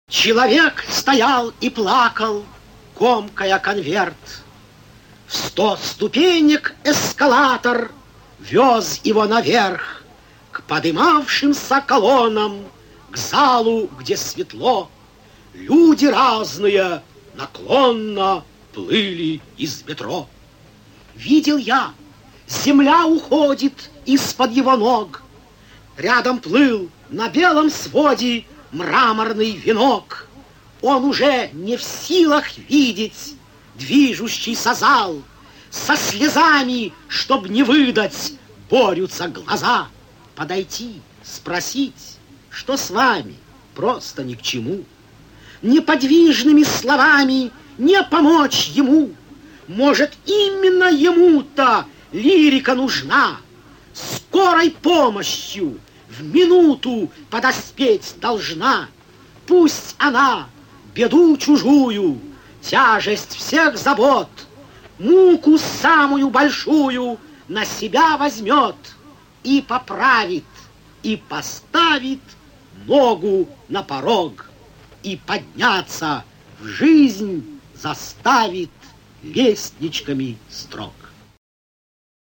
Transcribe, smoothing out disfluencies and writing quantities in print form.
Человек стоял и плакал, комкая конверт. В 100 ступенек эскалатор вез его наверх, к подымавшимся колоннам, к залу, где светло. Люди разные наклонно плыли из метро. Видел я, земля уходит из-под его ног. Рядом плыл на белом своде мраморный венок. Он уже не в силах видеть движущийся зал. Со слезами, чтоб не выдать, борются глаза. Подойти, спросить, что с вами, просто ни к чему. Неподвижными словами не помочь ему. Может, именно ему-то лирика нужна. Скорой помощью в минуту подоспеть должна. Пусть она беду чужую, тяжесть всех забот, муку самую большую на себя возьмет и поправит, и поставит ногу на порог, и подняться в жизнь заставит лестничками строк.